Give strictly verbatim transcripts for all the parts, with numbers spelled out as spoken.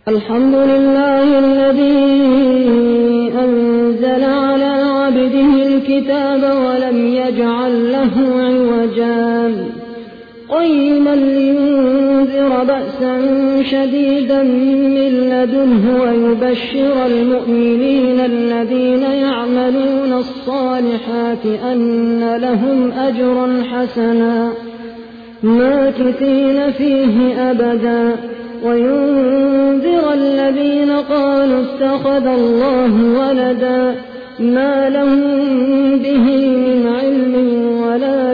الحمد لله الذي أنزل على عبده الكتاب ولم يجعل له عوجا قيما لينذر بأسا شديدا من لدنه ويبشر المؤمنين الذين يعملون الصالحات أن لهم أجرا حسنا ماكثين فيه أبدا وينذر الذين قالوا اتخذ الله ولدا ما لهم به من علم ولا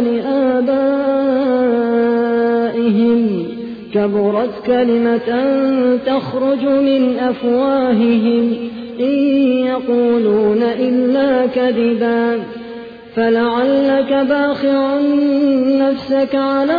لآبائهم كبرت كلمة تخرج من أفواههم إن يقولون إلا كذبا فلعلك باخع نفسك على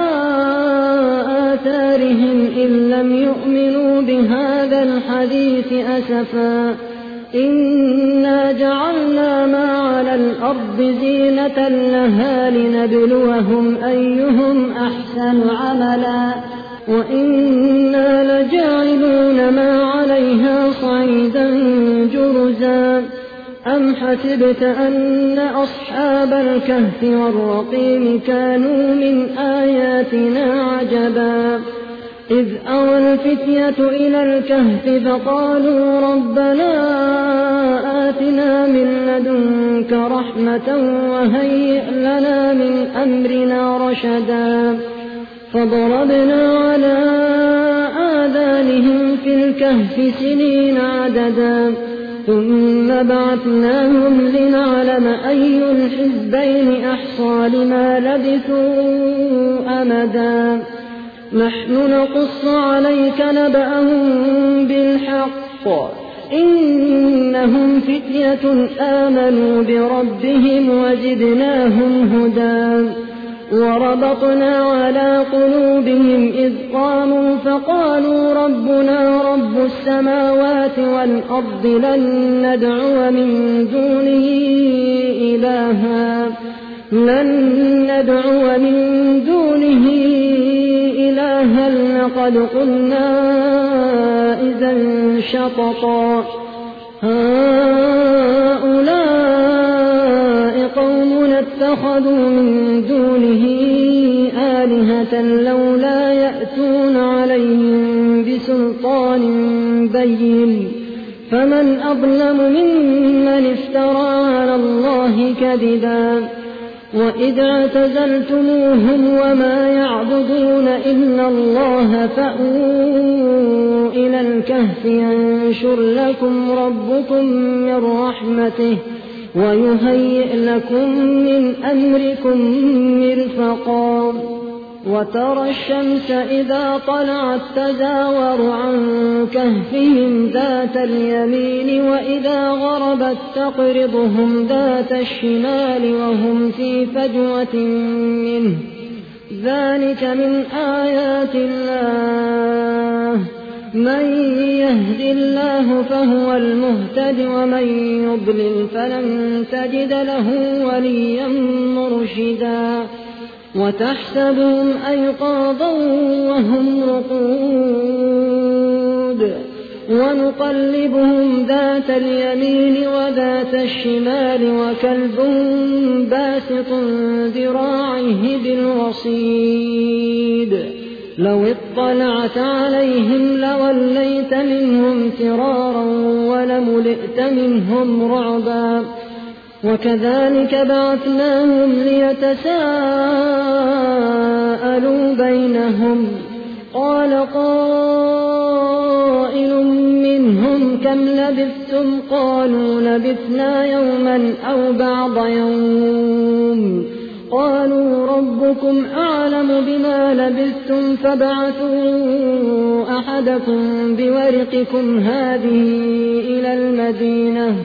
آثارهم إن لم يؤمنوا بهذا الحديث أسفا إنا جعلنا ما على الأرض زينة لها لنبلوهم أيهم أحسن عملا وإنا لجاعلون ما عليها صعيدا جرزا أم حسبت أن أصحاب الكهف والرقيم كانوا من آياتنا عجبا إذ أوى الفتية إلى الكهف فقالوا ربنا آتنا من لدنك رحمة وهيئ لنا من أمرنا رشدا فضربنا على آذانهم في الكهف سنين عددا ثم بعثناهم لنعلم أي الحزبين أحصى لما لبثوا أمدا نحن نقص عليك نبأهم بالحق إنهم فتية آمنوا بربهم وزدناهم هدى وربطنا على قلوبهم إذ قاموا فقالوا ربنا رب السماوات والأرض لن ندعو من دونه إلها لن ندعو من دونه إلها لقد قلنا إذا شططا هؤلاء قومنا اتخذوا من دونه آلهة لولا يأتون عليهم بسلطان بين فمن أظلم ممن افترى على الله كذبا وإذ اعتزلتموهم وما يعبدون إلا الله فأووا إلى الكهف ينشر لكم ربكم من رحمته ويهيئ لكم من أمركم مرفقا وترى الشمس إذا طلعت تزاور عن كهفهم ذات اليمين وإذا غربت تقرضهم ذات الشمال وهم في فجوة منه ذلك من آيات الله من يهد الله فهو المهتد ومن يضلل فلن تجد له وليا مرشدا وتحسبهم أيقاظا وهم رقود ونقلبهم ذات اليمين وذات الشمال وكلبهم باسط ذراعيه بالوصيد لو اطلعت عليهم لوليت منهم فرارا ولملئت منهم رعبا وكذلك بعثناهم ليتساءلوا بينهم قال قائل منهم كم لبثتم قالوا لبثنا يوما أو بعض يوم قالوا ربكم أعلم بما لبثتم فابعثوا أحدكم بورقكم هذه إلى المدينة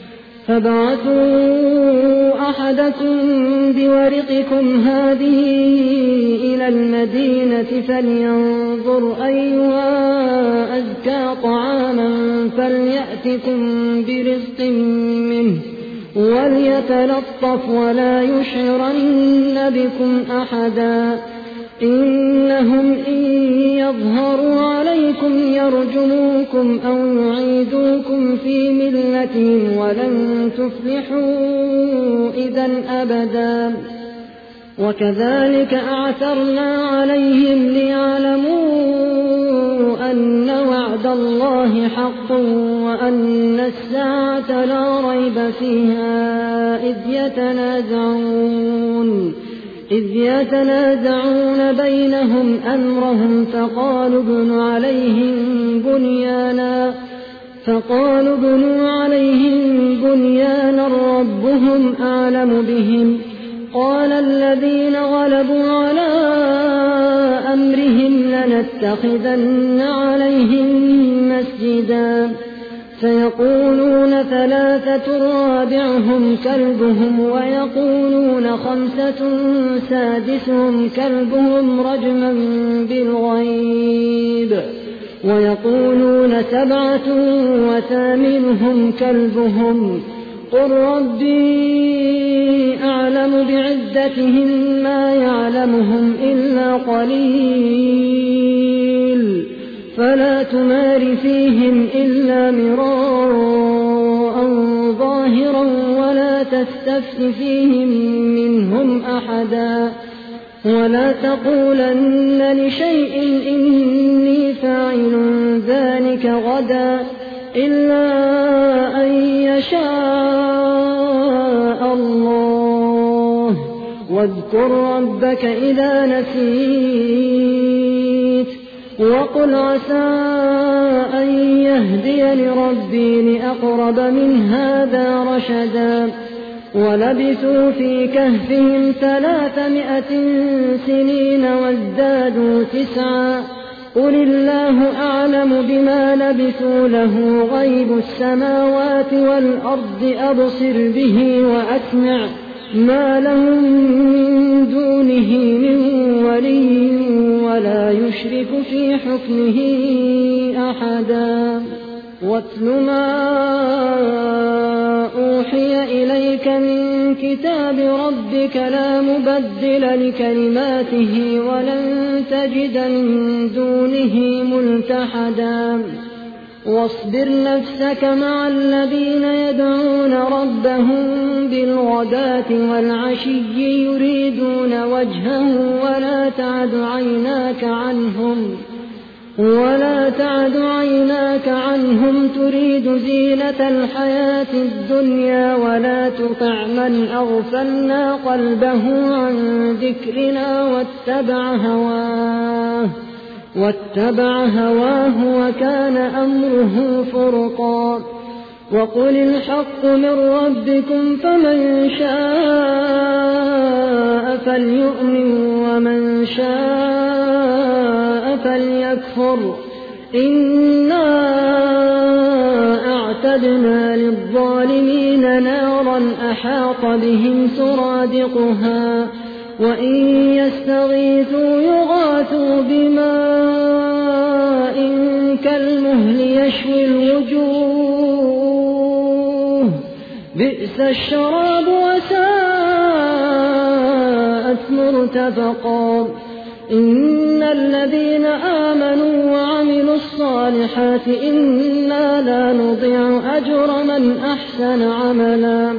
فابعثوا أحدكم بورقكم هذه إلى المدينة فلينظر أيها أزكى طعاما فليأتكم برزق منه وليتلطف ولا يشعرن بكم أحدا إنهم إن يظهروا عليكم يرجموكم أو يعيدوكم في ملتهم ولن تفلحوا إذا أبدا. وكذلك أعثرنا عليهم ليعلموا أن وعد الله حق وأن الساعة لا ريب فيها إذ يتنازعون إذ يتنازعون بينهم أمرهم فقالوا ابنوا عليهم بنيانا فقالوا ابنوا عليهم بنيانا ربهم أعلم بهم قال الذين غلبوا على أمرهم لنتخذن عليهم مسجدا فيقولون ثلاثة رابعهم كلبهم ويقولون خمسة سادسهم كلبهم رجما بالغيب ويقولون سبعة وثامنهم كلبهم قل ربي أعلم بعدتهم ما يعلمهم إلا قليل فلا تمار فيهم إلا مراء ظاهرا ولا تستفت فيهم منهم أحدا ولا تقولن لشيء إني فاعل ذلك غدا إلا أن يشاء الله واذكر ربك إذا نسيت وقل عسى أن يهديني ربي لأقرب من هذا رشدا ولبثوا في كهفهم ثلاثمائة سنين وازدادوا تسعا قل الله أعلم بما لبثوا له غيب السماوات والأرض أبصر به وأسمع ما لهم من دونه من ولي ولا يشرك في حكمه أحدا واتل ما أوحي إليك من كتاب ربك لا مبدل لكلماته ولن تجد من دونه ملتحدا واصبر نفسك مع الذين يدعون ربهم بالغداة والعشي يريدون وجهه ولا تعد عيناك عنهم ولا تعد عيناك عنهم تريد زينة الحياة الدنيا ولا تطع من أغفلنا قلبه عن ذكرنا واتبع هواه واتبع هواه وكان أمره فرطا وقل الحق من ربكم فمن شاء فليؤمن ومن شاء فليكفر إنا أعتدنا للظالمين نارا أحاط بهم سرادقها وإن يستغيثوا يغاثوا بماء كالمهل يشوي الوجوه بئس الشراب وساءت مرتفقا إن الذين آمنوا وعملوا الصالحات إنا لا نضيع أجر من أحسن عملا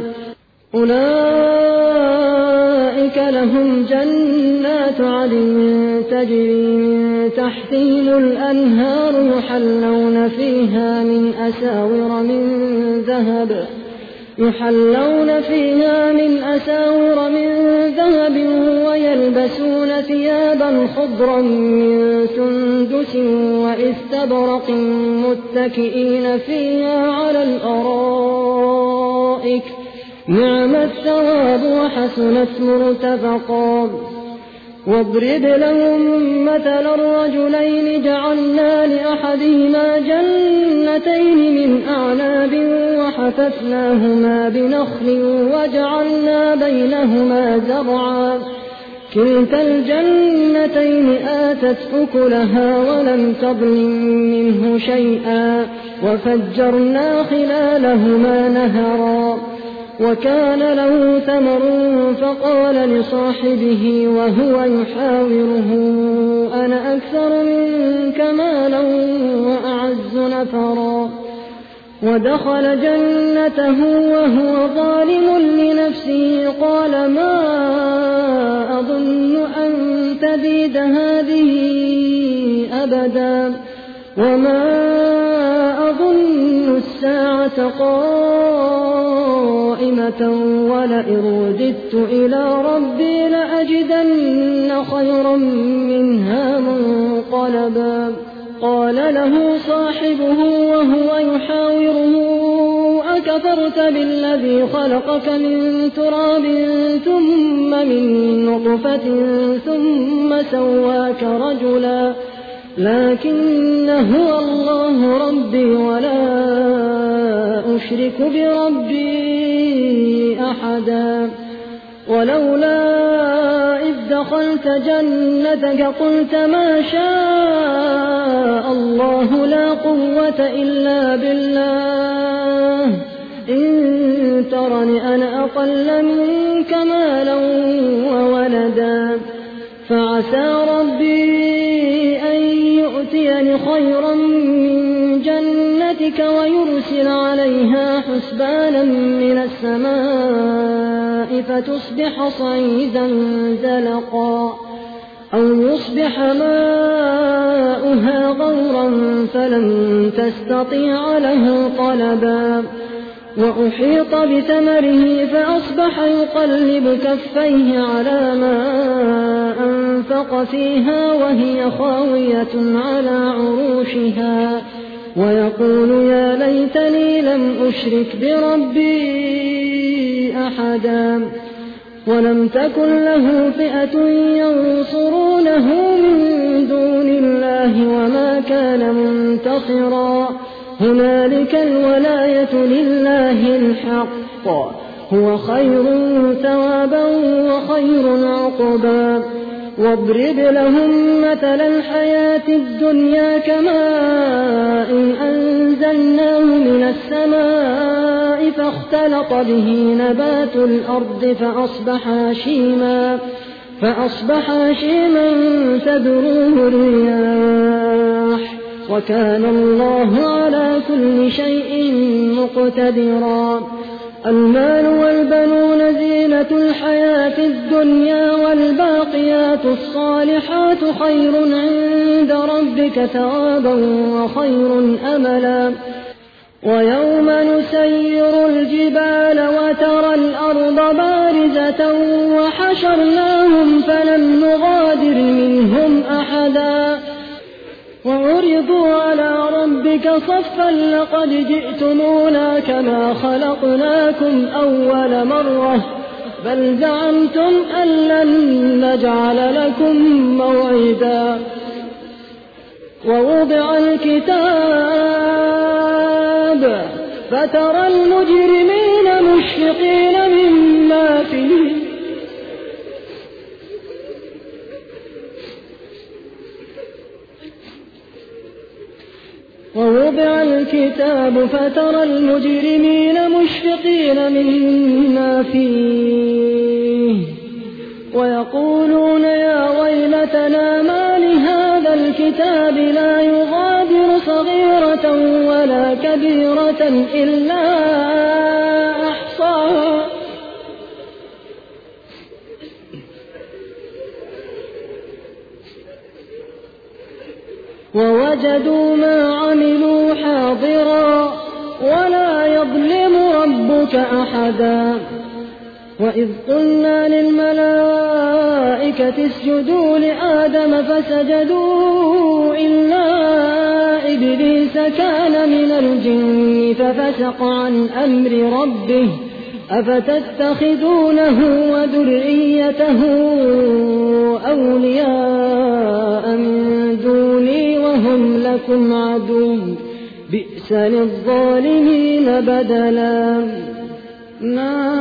أولئك لهم جنات عدن تجري من تحتهم الأنهار يحلون فيها من أساور من ذهب يحلون فيها من أساور من ذهب ويلبسون ثيابا خضرا من سندس وإستبرق متكئين فيها على الأرائك نعم الثواب وحسنت مرتفقا واضرب لهم مثل الرجلين جعلنا لأحدهما جنتين من أعناب وحففناهما بنخل وجعلنا بينهما زرعا كلتا الجنتين آتت أكلها ولم تظلم منه شيئا وفجرنا خلالهما نهرا وكان له ثمر فقال لصاحبه وهو يحاوره أنا أكثر منك مالا وأعز نفرا ودخل جنته وهو ظالم لنفسه قال ما أظن أن تبيد هذه أبدا وما أظن الساعة قائمة ولئن رددت إلى ربي لأجدن خيرا منها منقلبا قال له صاحبه وهو يحاوره أكفرت بالذي خلقك من تراب ثم من نطفة ثم سواك رجلا لكن هو الله ربي ولا أشرك بربي أحدا ولولا إذ دخلت جنتك قلت ما شاء الله لا قوة إلا بالله إن ترني أنا أقل منك مالا وولدا فعسى ربي أن يؤتيني خيرا من جنتك ويرسل عليها حسبانا من السماء فتصبح صعيدا زلقا أو يصبح ماؤها غورا فلن تستطيع له طلبا وأحيط بثمره فأصبح يقلب كفيه على ما أنفق فيها وهي خاوية على عروشها ويقول يا ليتني لم أشرك بربي أحدا ولم تكن له فئة ينصرونه من دون الله وما كان منتصرا هنالك الولاية لله الحق هو خير ثوابا وخير عقبا واضرب لهم مثل الحياة الدنيا كماء أنزلناه من السماء فاختلط به نبات الأرض فأصبح هشيما فأصبح هشيما تذروه الرياح وكان الله على كل شيء مقتدرا المال والبنون زينة الحياة الدنيا والباقيات الصالحات خير عند ربك ثوابا وخير أملا ويوم نسير الجبال وترى الأرض بارزة وحشرناهم فلم نغادر منهم أحدا وعرضوا على ربك صفا لقد جئتمونا كما خلقناكم أول مرة بل زعمتم أن لن نجعل لكم موعدا ووضع الكتاب فترى المجرمين مشفقين مما فيه ووضع الكتاب فترى المجرمين مشفقين مما فيه ويقولون يا ويلتنا ما لهذا الكتاب لا يغادر صغيرة ولا كبيرة إلا أحصاها ووجدوا ما عملوا حاضرا ولا يظلم ربك أحدا وإذ قلنا للملائكة اسجدوا لآدم فسجدوا إلا إبليس كان من الجن ففسق عن أمر ربه أفتتخذونه وذريته أولياء من دوني وهم لكم عدو بئس للظالمين بدلا ما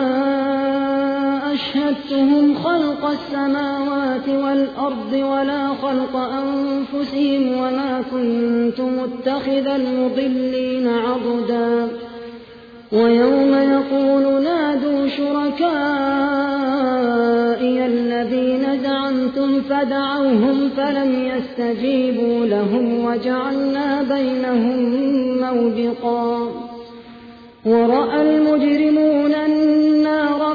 أشهدتهم خلق السماوات والأرض ولا خلق أنفسهم وما كنت متخذ المضلين عضدا ويوم يقول نادوا شركائي الذين زعمتم فدعوهم فلم يستجيبوا لهم وجعلنا بينهم موبقا ورأى المجرمون النار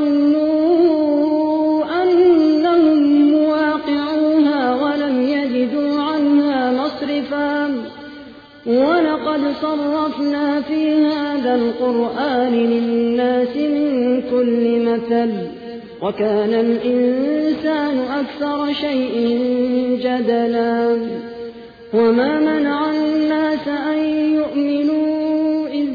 فظنوا أنهم مواقعوها ولم يجدوا عنها مصرفا ولقد صرفنا في هذا القرآن للناس من كل مثل وكان الإنسان أكثر شيء جدلا وما منع الناس أن يؤمنوا إذ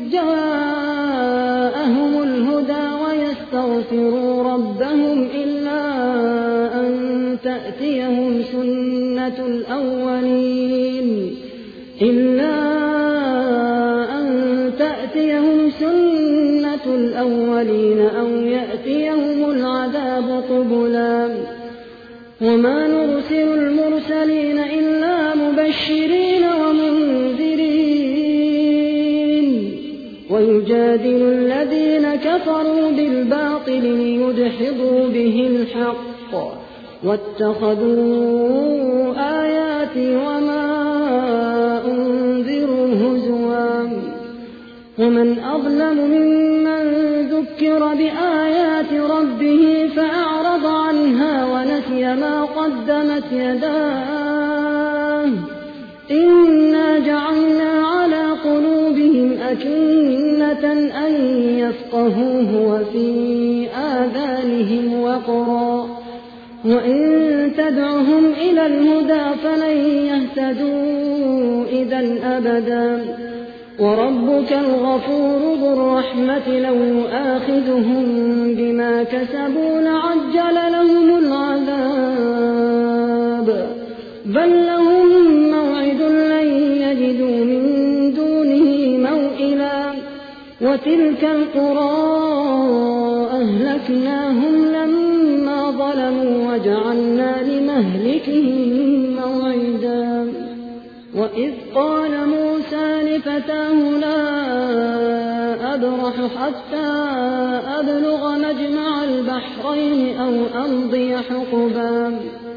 جاءهم الهدى ويستغفروا ربهم إلا أن تأتيهم سنة الأولين إلا أن تأتيهم سنة الأولين أو يأتيهم العذاب قبلا وما نرسل المرسلين إلا مبشرين ومنذرين ويجادل الذين كفروا بالباطل ليدحضوا به الحق واتخذوا آياتي وما أنذروا هزوا ومن أظلم ممن ذكر بآيات ربه فأعرض عنها ونسي ما قدمت يداه إنا جعلنا على قلوبهم أكنة أن يفقهوه وفي آذانهم وقرا وإن تدعهم إلى الهدى فلن يهتدوا إذا أبدا وربك الغفور ذو الرحمة لو يؤاخذهم بما كسبوا لعجل لهم العذاب بل لهم موعد لن يجدوا من دونه موئلا وتلك القرى أهلكناهم لما ظلموا وجعلنا لمهلكهم موعدا وإذ قال موسى لفتاه لا أبرح حتى أبلغ مجمع البحرين أو أمضي حقبا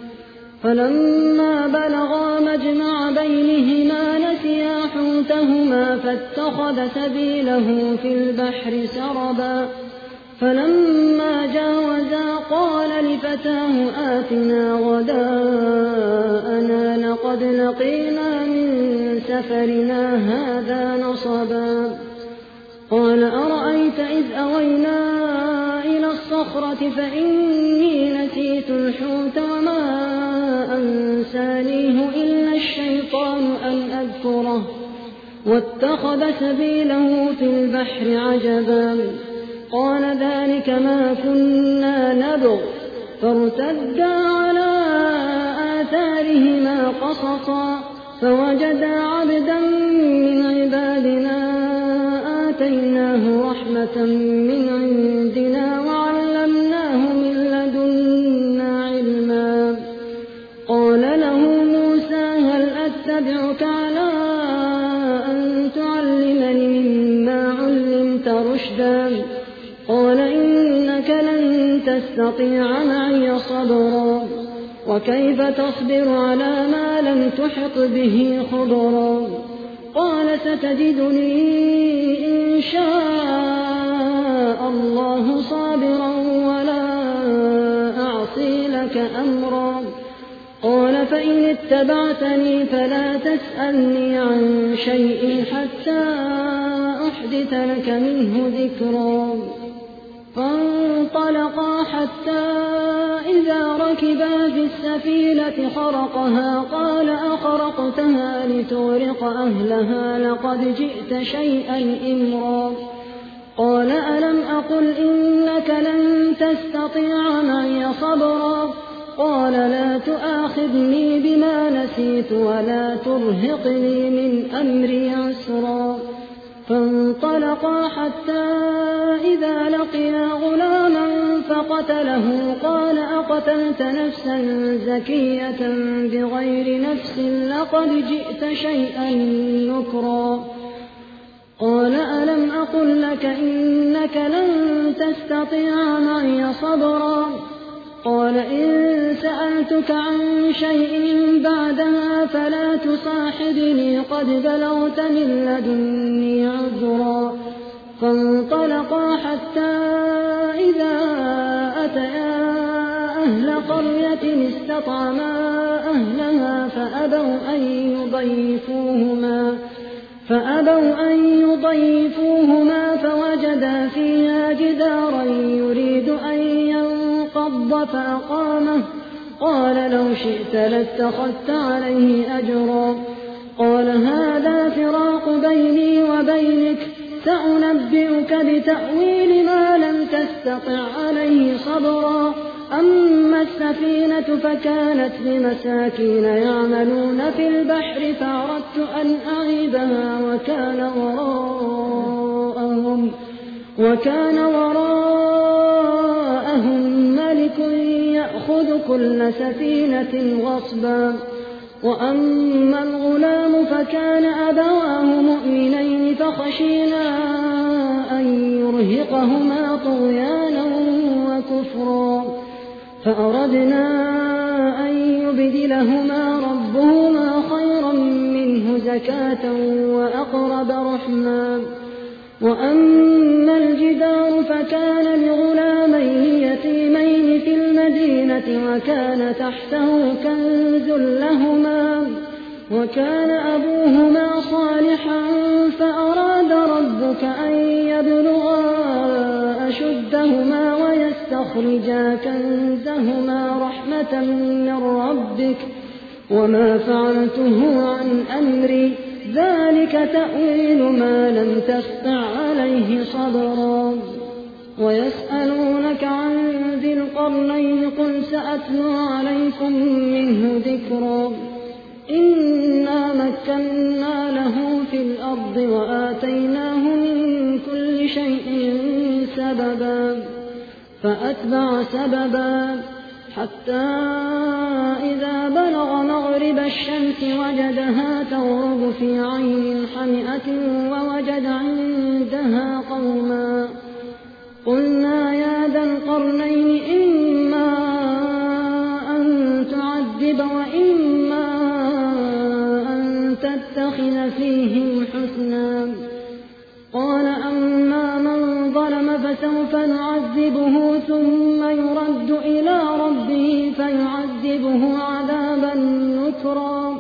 فلما بلغا مجمع بينهما نسيا حوتهما فاتخذ سبيله في البحر سربا فلما جاوزا قال لفتاه آتنا غداءنا لقد لقينا من سفرنا هذا نصبا قال أرأيت إذ أوينا إلى الصخرة فإني نسيت الحوت وما أنسانيه إلا الشيطان أن أذكره واتخذ سبيله في البحر عجبا قال ذلك ما كنا نبغ فارتدا على آثارهما قصصا فوجدا عبدا من عبادنا آتيناه رحمة من عندنا وعلمناه من لدنا علما قال له موسى هل أتبعك على أن تعلمني مما علمت رشدا قال إنك لن تستطيع معي صبرا وكيف تصبر على ما لم تحط به خبرا قال ستجدني إن شاء الله صابرا ولا أعصي لك أمرا قال فإن اتبعتني فلا تسألني عن شيء حتى أحدث لك منه ذكرا فانطلقا حتى إذا ركبا في السفينة خرقها قال أخرقتها لتغرق أهلها لقد جئت شيئا إمرا قال ألم أقل إنك لن تستطيع معي صبرا قال لا تؤاخذني بما نسيت ولا ترهقني من أمري عسرا فانطلقا حتى إذا لقيا غلاما فقتله قال أقتلت نفسا زكية بغير نفس لقد جئت شيئا نكرا قال ألم أقل لك لك إنك لن تستطيع معي صبرا قال إن سألتك عن شيء بعدها فلا تصاحبني قد بلغت من لدني عذرا فانطلقا حتى إذا أتيا أهل قرية استطعما أهلها فأبوا أن يضيفوهما فأبوا أن يضيفوهما فوجدا فيها جدارا يريد أن ينقض فأقامه قال لو شئت لاتخذت عليه أجرا قال هذا فراق بيني وبينك سأنبئك بتأويل ما لم تستطع عليه صبرا أما السفينة فكانت لمساكين يعملون في البحر فأردت أن أعيبها وكان وراءهم, وكان وراءهم ملك يأخذ كل سفينة غصبا وأما الغلام فكان أبواه مؤمنين فخشينا أن يرهقهما طغيانا وكفرا فأردنا أن يبدلهما ربهما خيرا منه زكاة وأقرب رحما وأما الجدار فكان لغلامين يتيمين في المدينة وكان تحته كنز لهما وكان أبوهما صالحا فأراد ربك أن يبلغا أشدهما ويستخرجا كنزهما رحمة من ربك وما فعلته عن أمري ذلك تأويل ما لم تستطع عليه صبرا ويسألونك عن ذي القرنين قل سأتلو عليكم منه ذكرا إنا مكنا له في الأرض وآتيناه من كل شيء سببا فأتبع سببا حتى إذا بلغ مغرب الشمس وجدها تغرب في عين حمئة ووجد عندها قوما قلنا يا ذا القرنين إما أن تعذب وإما أن تتخذ فيهم حسنا قال أما من ظلم فسوف نعذبه ثم يرد إلى ربه فيعذبه عذابا نكرا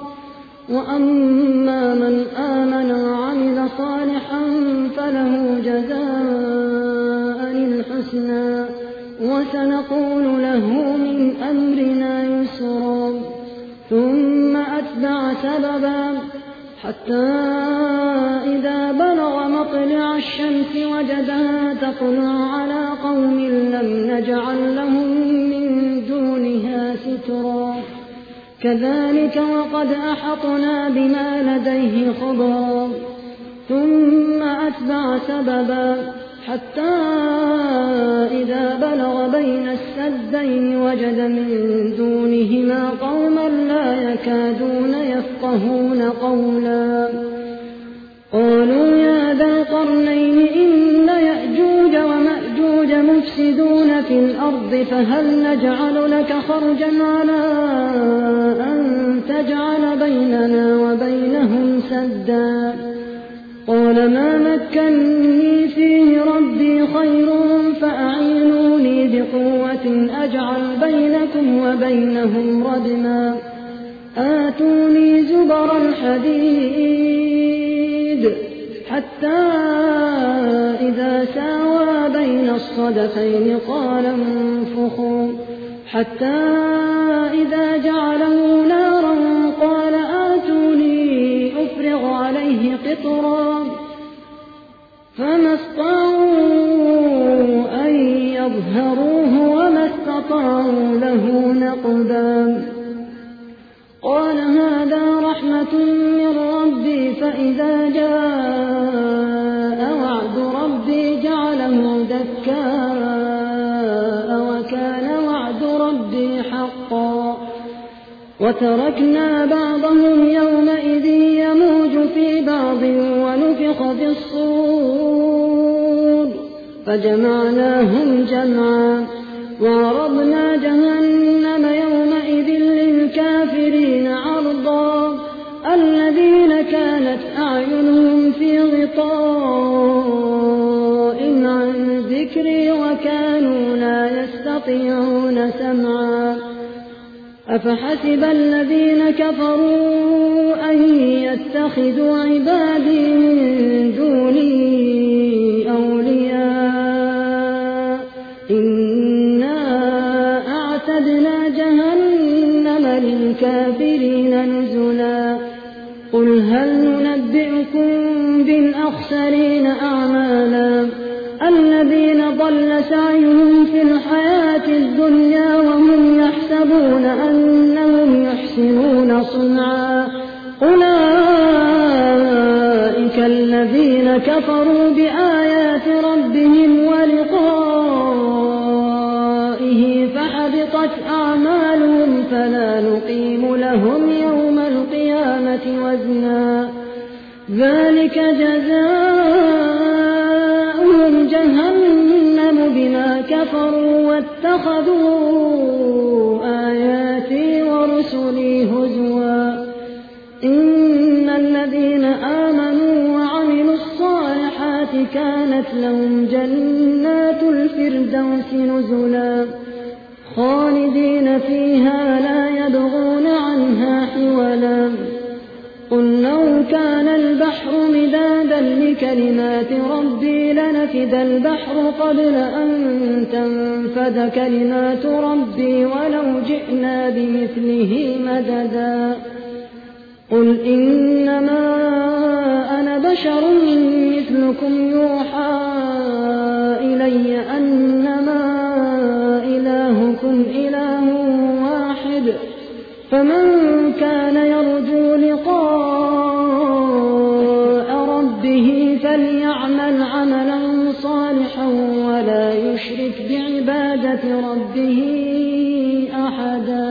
وأما من آمن وعمل صالحا فله جزاء الحسنى وسنقول له من أمرنا يسرا ثم أتبع سببا حتى إذا بلغ مطلع الشمس وجدها تطلع على قوم لم نجعل لهم من دونها سترا كذلك وقد أحطنا بما لديه خبرا ثم أتبع سببا حتى إذا بلغ بين السدين وجد من دونهما قوما لا يكادون يفقهون قولا قالوا يا ذا القرنين إن يأجوج ومأجوج مفسدون في الأرض فهل نجعل لك خرجا على أن تجعل بيننا وبينهم سدا قال ما مكنني فيه ربي خير فأعينوني بقوة أجعل بينكم وبينهم ردما آتوني زبر الحديد حتى إذا ساوى بين الصدفين قال انفخوا حتى إذا جعله نارا قال آتوني أفرغ عليه قطرا فما استطاعوا أن يظهروه وما استطاعوا له نقبا قال هذا رحمة من ربي فإذا جاء وعد ربي جعله دكاء وكان وعد ربي حقا وتركنا بعضهم يومئذ يموج في بعض ونفخ في الصور فجمعناهم جمعا وعرضنا جهنم يومئذ للكافرين عرضا الذين كانت أعينهم في غطاء عن ذكري وكانوا لا يستطيعون سمعا أفحسب الذين كفروا أن يتخذوا عبادي من دوني أولياء إنا أعتدنا جهنم للكافرين نزلا قل هل ننبئكم بالأخسرين أعمالا الذين ضل سعيهم في الحياة الدنيا وهم يحسبون أنهم يحسنون صنعا أولئك الذين كفروا بآيات ربهم ولقائه فحبطت أعمالهم فلا نقيم لهم يوم القيامة وزنا ذلك جزاؤهم جهنم بما كفروا واتخذوا آياتي ورسلي هزوا إن الذين آمنوا وعملوا الصالحات كانت لهم جنات الفردوس نزلا خالدين فيها لا يبغون عنها حولا قل لو كان البحر مدادا لكلمات ربي لنفد البحر قبل أن تنفد كلمات ربي ولو جئنا بمثله مددا قل إنما أنا بشر مثلكم يوحى إلي أنما إلهكم إله واحد فمن كان يرجو لقاء ربه فليعمل عملا صالحا ولا يشرك بعبادة ربه أحدا.